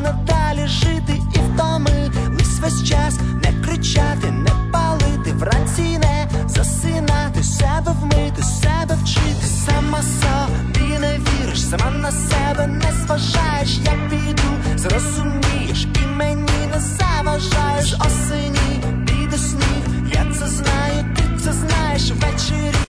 можна далі жити і втомились весь час не кричати, не